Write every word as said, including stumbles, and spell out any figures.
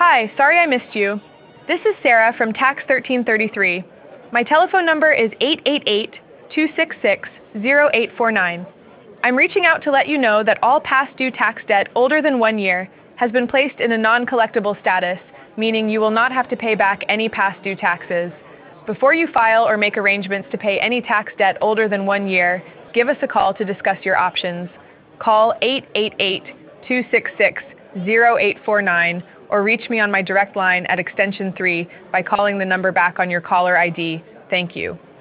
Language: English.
Hi, sorry I missed you. This is Sarah from Tax thirteen thirty-three. My telephone number is eight eight eight, two six six, zero eight four nine. I'm reaching out to let you know that all past due tax debt older than one year has been placed in a non-collectible status, meaning you will not have to pay back any past due taxes. Before you file or make arrangements to pay any tax debt older than one year, give us a call to discuss your options. Call eight eight eight, two six six, zero eight four nine or reach me on my direct line at extension three by calling the number back on your caller I D. Thank you.